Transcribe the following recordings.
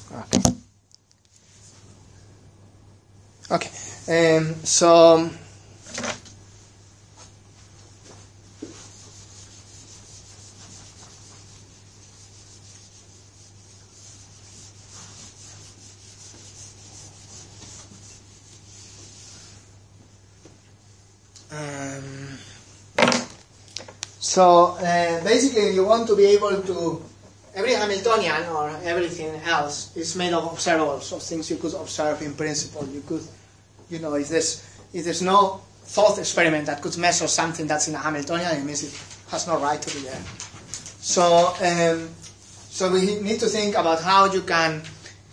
Okay. So basically you want to be able to, every Hamiltonian or everything else is made of observables, of things you could observe in principle. You could, if there's no thought experiment that could measure something that's in a Hamiltonian, it means it has no right to be there. So we need to think about how you can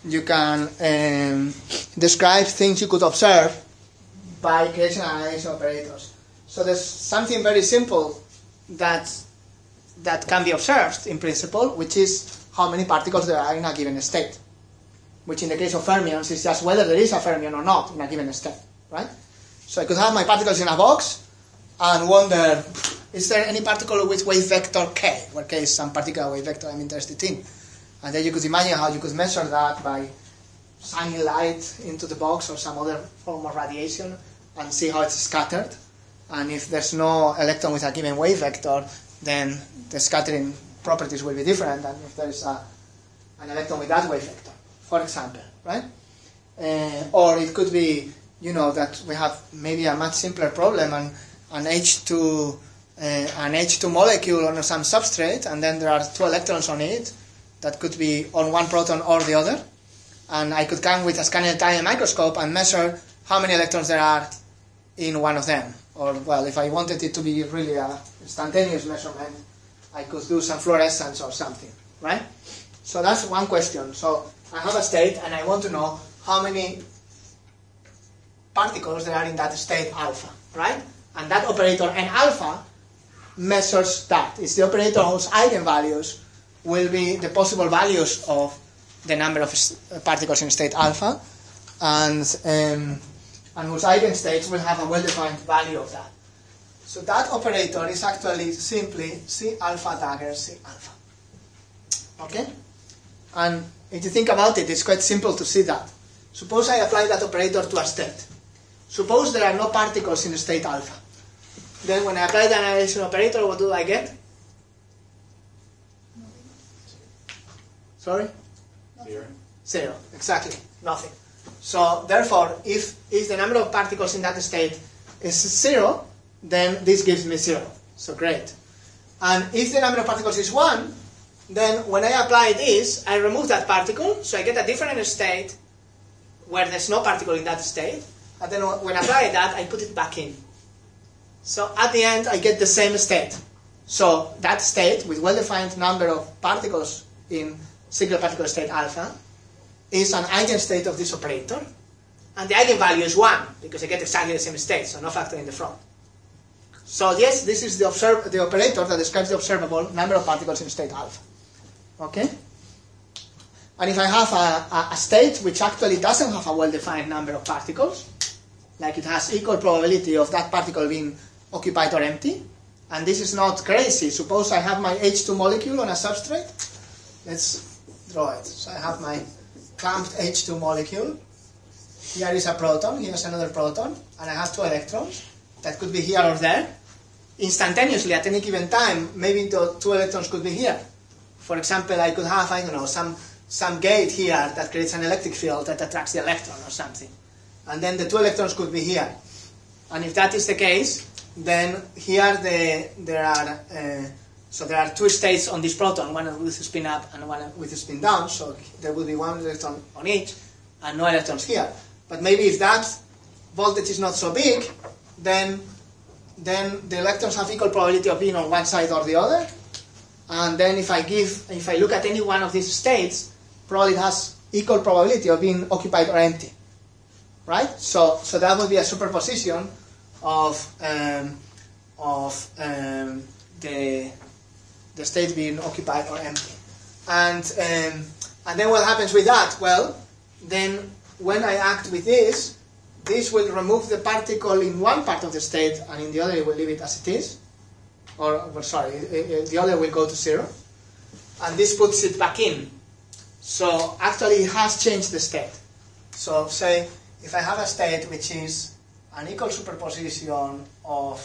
describe things you could observe by creation and annihilation operators. So there's something very simple that can be observed in principle, which is how many particles there are in a given state, which in the case of fermions is just whether there is a fermion or not in a given state, right? So I could have my particles in a box and wonder, is there any particle with wave vector k, where k is some particular wave vector I'm interested in? And then you could imagine how you could measure that by shining light into the box or some other form of radiation and see how it's scattered. And if there's no electron with a given wave vector, then the scattering properties will be different than if there's an electron with that wave vector, for example, right? Or it could be, that we have maybe a much simpler problem, and an H2 molecule on some substrate, and then there are 2 electrons on it that could be on one proton or the other, and I could come with a scanning tiny microscope and measure how many electrons there are in one of them. Or, well, if I wanted it to be really a instantaneous measurement, I could do some fluorescence or something, right? So that's one question. So I have a state and I want to know how many particles there are in that state alpha, right? And that operator n alpha measures that. It's the operator whose eigenvalues will be the possible values of the number of particles in state alpha, and whose eigenstates will have a well-defined value of that. So that operator is actually simply C alpha dagger C alpha. Okay? And if you think about it, it's quite simple to see that. Suppose I apply that operator to a state. Suppose there are no particles in state alpha. Then when I apply the annihilation operator, what do I get? Sorry? Zero. Exactly. Nothing. So therefore, if the number of particles in that state is 0, then this gives me 0. So great. And if the number of particles is 1, then when I apply this, I remove that particle, so I get a different state where there's no particle in that state, and then when I apply that, I put it back in. So at the end, I get the same state. So that state, with well-defined number of particles in single particle state alpha, is an eigenstate of this operator, and the eigenvalue is 1, because I get exactly the same state, so no factor in the front. So yes, this is the operator that describes the observable number of particles in state alpha. Okay? And if I have a state which actually doesn't have a well-defined number of particles, like it has equal probability of that particle being occupied or empty, and this is not crazy. Suppose I have my H2 molecule on a substrate. Let's draw it. So I have my clamped H2 molecule. Here is a proton, here's another proton, and I have 2 electrons that could be here or there. Instantaneously, at any given time, maybe the 2 electrons could be here. For example, I could have, I don't know, some gate here that creates an electric field that attracts the electron or something. And then the 2 electrons could be here. And if that is the case, then here there are 2 states on this proton, one with a spin up and one with a spin down, so there will be 1 electron on each, and no electrons here. But maybe if that voltage is not so big, then the electrons have equal probability of being on one side or the other, and then if I look at any one of these states, probably it has equal probability of being occupied or empty, right? So that would be a superposition of the state being occupied or empty, and then what happens with that? Well, then when I act with this will remove the particle in one part of the state, and in the other it will leave it as it is. The other will go to 0. And this puts it back in. So actually it has changed the state. So say if I have a state which is an equal superposition of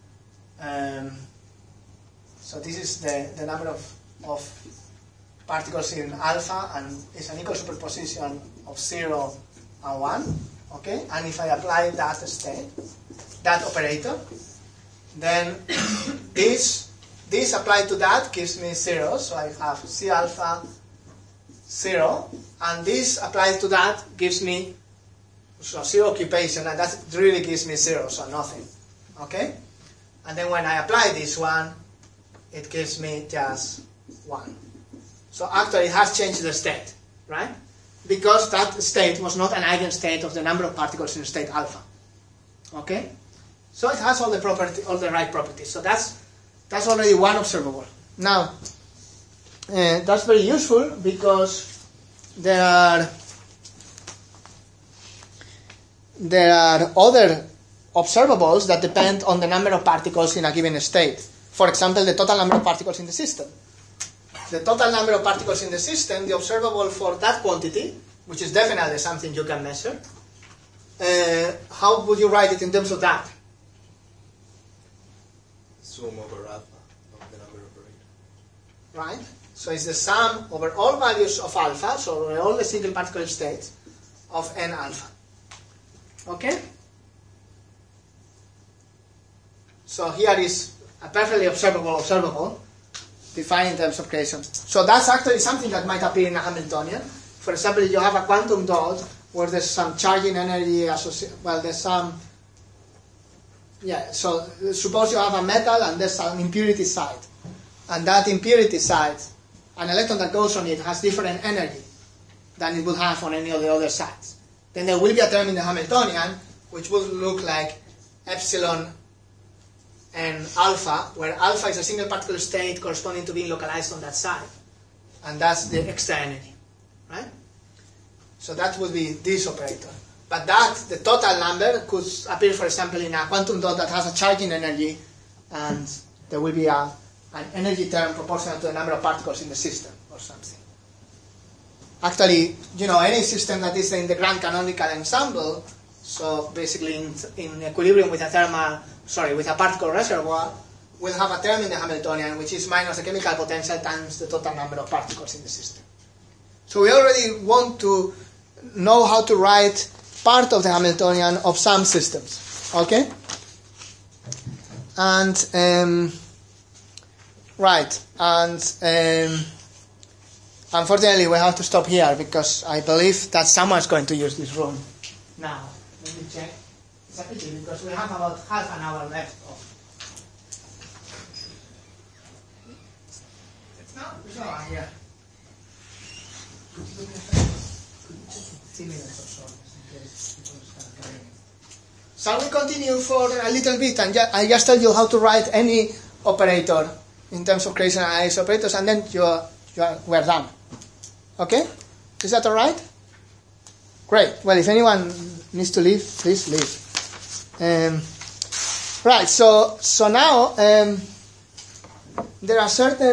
so this is the number of particles in alpha, and it's an equal superposition of 0 and 1, okay? And if I apply that state, that operator, then this applied to that gives me 0, so I have C alpha 0, and this applied to that gives me 0 occupation, and that really gives me 0, so nothing, okay? And then when I apply this one, it gives me just 1. So actually it has changed the state, right? Because that state was not an eigenstate of the number of particles in state alpha. Okay? So it has all the right properties. So that's already one observable. Now, that's very useful because there are other observables that depend on the number of particles in a given state. For example, the total number of particles in the system. The total number of particles in the system, the observable for that quantity, which is definitely something you can measure, how would you write it in terms of that? Sum over alpha of the number of operators. Right? So it's the sum over all values of alpha, so over all the single particle states of n alpha. Okay? So here is a perfectly observable, defined in terms of creation. So that's actually something that might appear in a Hamiltonian. For example, if you have a quantum dot where there's some charging energy associated, well, there's some, so suppose you have a metal and there's an impurity side. And that impurity side, an electron that goes on it has different energy than it would have on any of the other sides. Then there will be a term in the Hamiltonian which will look like epsilon and alpha, where alpha is a single particle state corresponding to being localized on that side. And that's the extra energy, right? So that would be this operator. But the total number, could appear, for example, in a quantum dot that has a charging energy, and there will be an energy term proportional to the number of particles in the system, or something. Actually, any system that is in the grand canonical ensemble, so basically in equilibrium with a particle reservoir, will have a term in the Hamiltonian which is minus the chemical potential times the total number of particles in the system. So we already want to know how to write part of the Hamiltonian of some systems. Okay? And unfortunately we have to stop here because I believe that someone's going to use this room now. Let me check. It's a pity because we have about half an hour left of. It's not here. 15 minutes or so, in case people start coming in. Shall we continue for a little bit and I just tell you how to write any operator in terms of creation analysis operators, and then we're done. Okay? Is that alright? Great. Well, if anyone needs to leave, please leave. Right, so now there are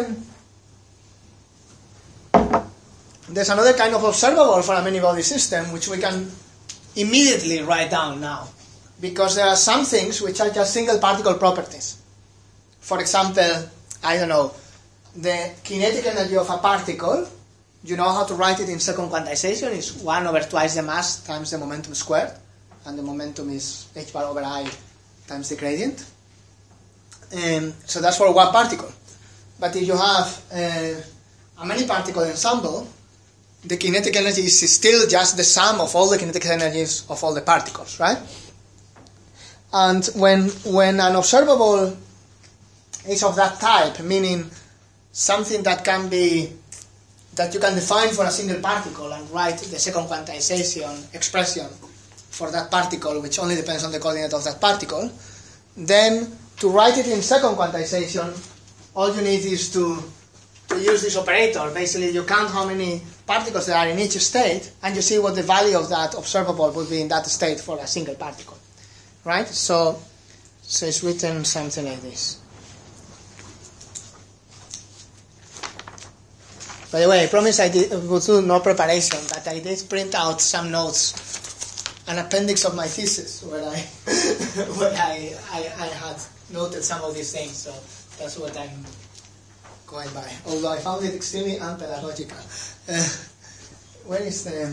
there's another kind of observable for a many-body system which we can immediately write down now, because there are some things which are just single particle properties. For example, I don't know, the kinetic energy of a particle, you know how to write it in second quantization. It's 1 over twice the mass times the momentum squared, and the momentum is h bar over I times the gradient. So that's for one particle. But if you have a many-particle ensemble, the kinetic energy is still just the sum of all the kinetic energies of all the particles, right? And when an observable is of that type, meaning something that you can define for a single particle and write the second quantization expression for that particle, which only depends on the coordinate of that particle, then to write it in second quantization, all you need is to use this operator. Basically, you count how many particles there are in each state, and you see what the value of that observable would be in that state for a single particle. Right? So it's written something like this. By the way, I promise I would do no preparation, but I did print out some notes, an appendix of my thesis, where I had noted some of these things, so that's what I'm going by. Although I found it extremely unpedagogical. Where is the...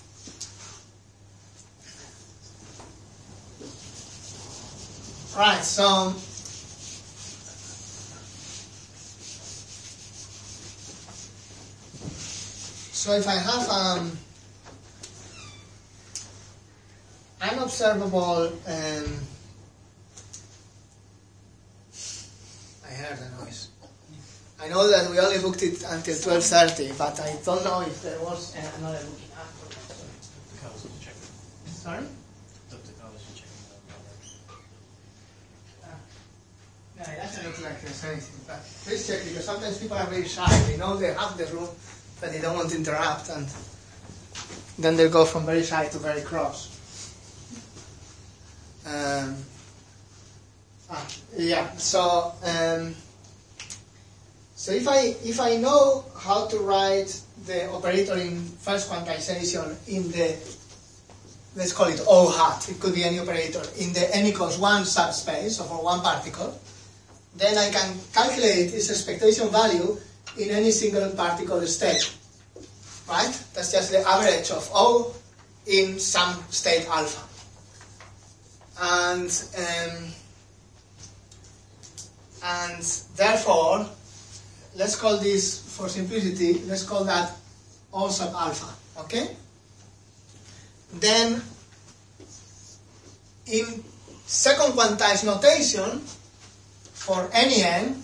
Right, so if I have unobservable, I heard a noise. I know that we only booked it until 12:30, but I don't know if there was another booking after that. Sorry? No, it doesn't look like there's anything. But please check, because sometimes people are very shy. They know they have the room, but they don't want to interrupt, and then they go from very shy to very cross. So if I know how to write the operator in first quantization in the, let's call it O hat, it could be any operator, in the n equals 1 subspace, or for one particle, then I can calculate its expectation value in any single particle state. Right? That's just the average of O in some state alpha. And therefore, let's call this, for simplicity, let's call that O sub alpha. Okay? Then, in second quantized notation, for any n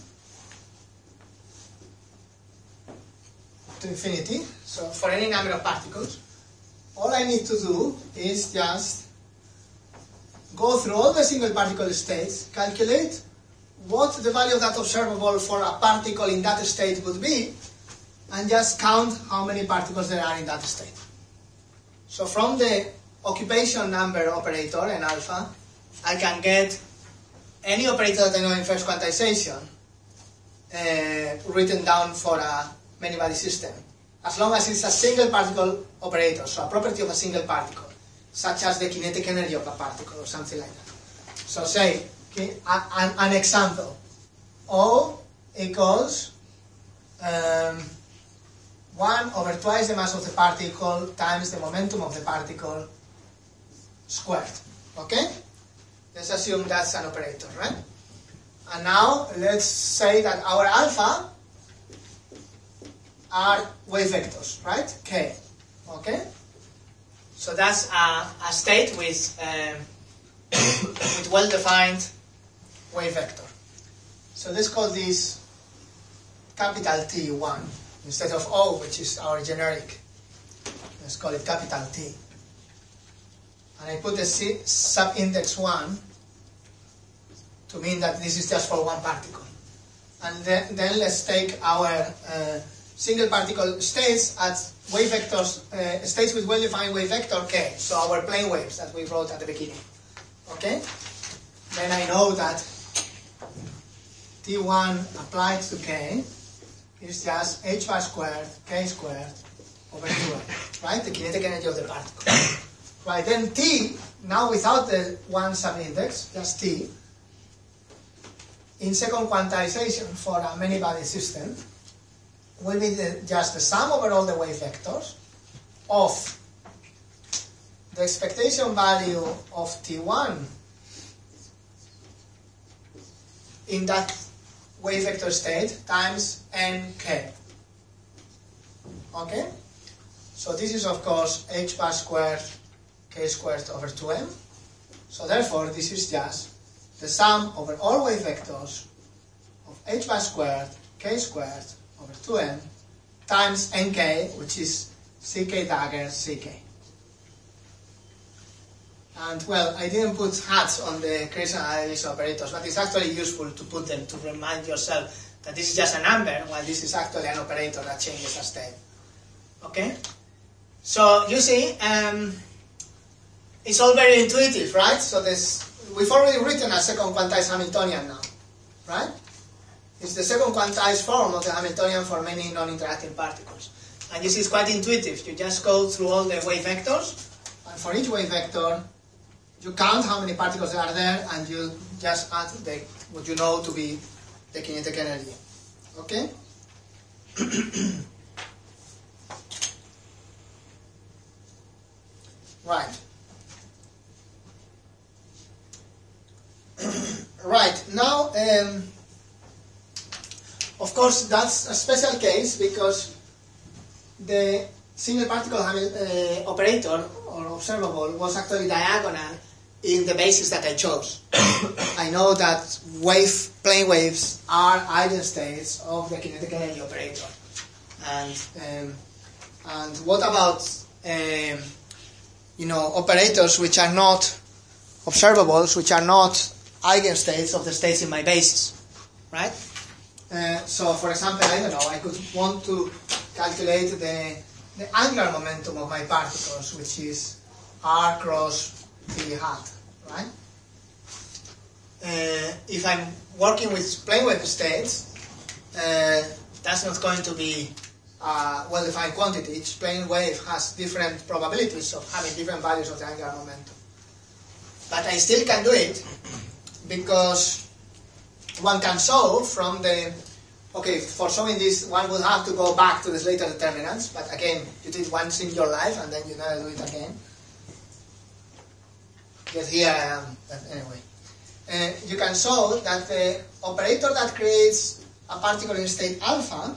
to infinity, so for any number of particles, all I need to do is just go through all the single particle states, calculate what the value of that observable for a particle in that state would be, and just count how many particles there are in that state. So from the occupation number operator, n alpha, I can get any operator that I know in first quantization written down for a many-body system, as long as it's a single particle operator, so a property of a single particle, such as the kinetic energy of a particle or something like that. So say, an example, O equals 1 over twice the mass of the particle times the momentum of the particle squared. Okay? Let's assume that's an operator, right? And now let's say that our alpha are wave vectors, right? K. Okay? So that's a state with well-defined wave vector. So let's call this capital T1 instead of O, which is our generic. Let's call it capital T. And I put the sub-index 1 to mean that this is just for one particle. And then let's take our single particle states as wave vectors, states with well-defined wave vector K, so our plane waves that we wrote at the beginning. Okay? Then I know that T1 applied to K is just h bar squared, K squared over 2m, right? The kinetic energy of the particle. Right, then T, now without the one sub-index, just T, in second quantization for a many-body system, will be just the sum over all the wave vectors of the expectation value of T1 in that wave vector state times nk. Okay? So this is, of course, h bar squared k squared over 2m. So therefore, this is just the sum over all wave vectors of h bar squared k squared over 2m times nk, which is ck dagger ck. And well, I didn't put hats on the Christian analysis operators, but it's actually useful to put them to remind yourself that this is just a number, while this is actually an operator that changes a state. Okay? So you see, it's all very intuitive, right? So we've already written a second quantized Hamiltonian now, right? It's the second quantized form of the Hamiltonian for many non-interacting particles. And you see it's quite intuitive. You just go through all the wave vectors, and for each wave vector, you count how many particles are there, and you just add what you know to be the kinetic energy. Okay? Right. Right. Now, of course, that's a special case because the single particle operator or observable was actually diagonal in the basis that I chose. I know that plane waves are eigenstates of the kinetic energy operator. And what about operators which are not observables, which are not eigenstates of the states in my basis, right? So, for example, I don't know, I could want to calculate the angular momentum of my particles, which is r cross p hat, right? If I'm working with plane wave states, that's not going to be a well-defined quantity. Each plane wave has different probabilities of having different values of the angular momentum. But I still can do it because one can solve from the... Okay, for solving this, one will have to go back to the Slater determinants, but again, you did once in your life and then you never do it again. Because here I am, but anyway. You can solve that the operator that creates a particle in state alpha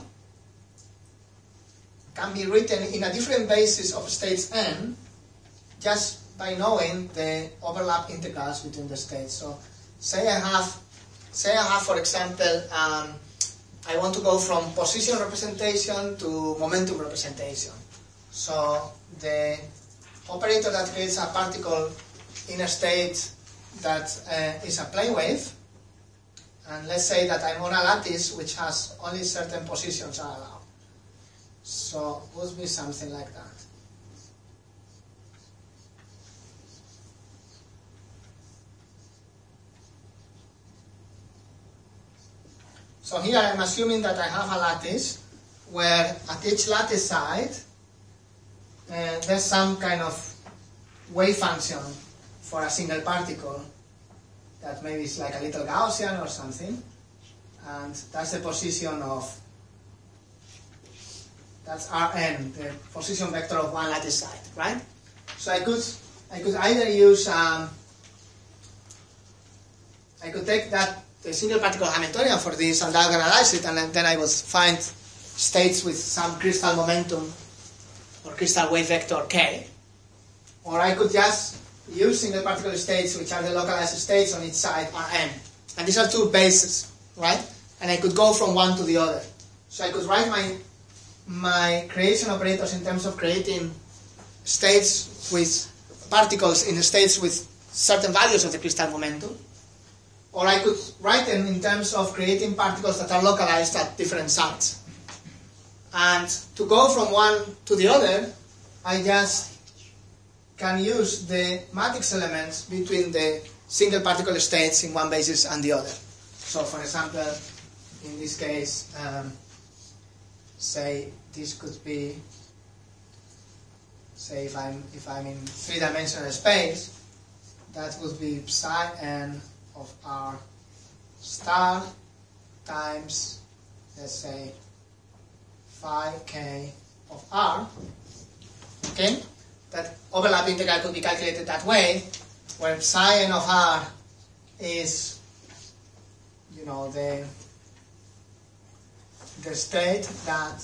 can be written in a different basis of states n just by knowing the overlap integrals between the states. So, say I have, for example, I want to go from position representation to momentum representation. So, the operator that creates a particle in a state that is a plane wave, and let's say that I'm on a lattice which has only certain positions are allowed. So, it would be something like that. So here I'm assuming that I have a lattice where at each lattice side there's some kind of wave function for a single particle that maybe is like a little Gaussian or something, and that's the position of, that's Rn, the position vector of one lattice side, right? So I could either use, I could take the single particle Hamiltonian for this and diagonalize it, and then I would find states with some crystal momentum or crystal wave vector k. Or I could just use single particle states which are the localized states on each side Rn. And these are two bases, right? And I could go from one to the other. So I could write my creation operators in terms of creating states with particles in states with certain values of the crystal momentum. Or I could write them in terms of creating particles that are localized at different sites. And to go from one to the other, I just can use the matrix elements between the single particle states in one basis and the other. So, for example, in this case, say this could be, say if I'm in three-dimensional space, that would be psi n of r star times, let's say, phi k of r. Okay? That overlap integral could be calculated that way, where psi n of r is, the state that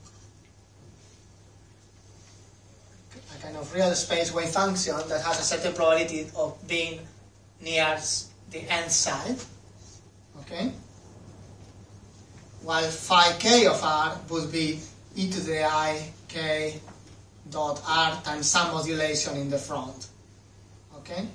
a kind of real space wave function that has a certain probability of being near the nth side, okay? While phi k of r would be e to the I k dot r times some modulation in the front, okay?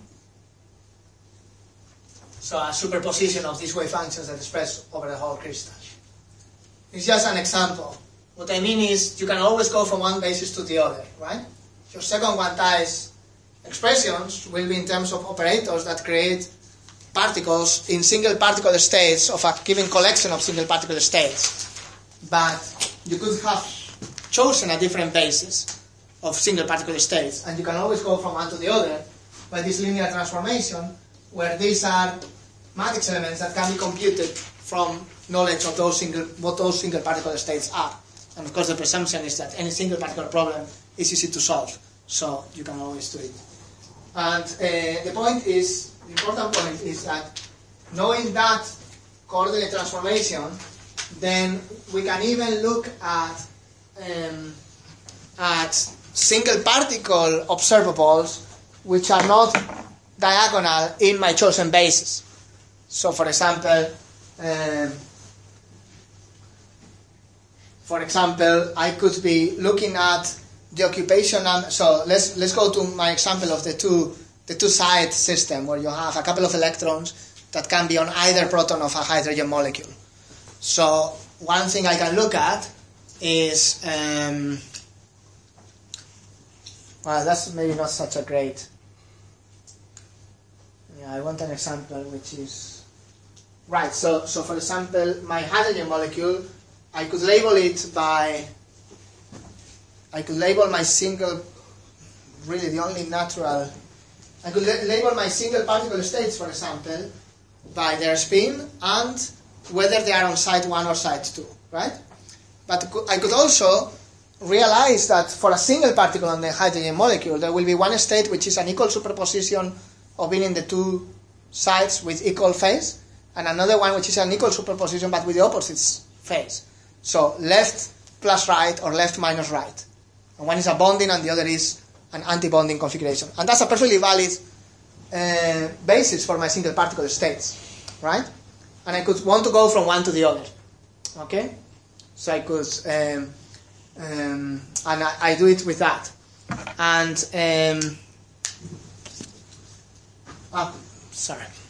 So a superposition of these wave functions that express over the whole crystal. It's just an example. What I mean is you can always go from one basis to the other, right? Your second quantized expressions will be in terms of operators that create particles in single particle states of a given collection of single particle states. But you could have chosen a different basis of single particle states, and you can always go from one to the other by this linear transformation, where these are matrix elements that can be computed from knowledge of what those single particle states are. And of course the presumption is that any single particle problem is easy to solve, so you can always do it. And the important point is that knowing that coordinate transformation, then we can even look at single particle observables which are not diagonal in my chosen basis. So for example, I could be looking at the occupation. So let's go to my example of the two side system, where you have a couple of electrons that can be on either proton of a hydrogen molecule. So one thing I can look at is well, that's maybe not such a great. Yeah, I want an example which is right. So for example, my hydrogen molecule, I could label my single, really the only natural, I could label my single particle states, for example, by their spin and whether they are on side 1 or side 2, right? But I could also realize that for a single particle on the hydrogen molecule, there will be one state which is an equal superposition of being in the two sides with equal phase, and another one which is an equal superposition but with the opposite phase. So left plus right or left minus right. And one is a bonding and the other is an anti-bonding configuration. And that's a perfectly valid basis for my single particle states, right? And I could want to go from one to the other, okay? So I could, and I do it with that. And, sorry.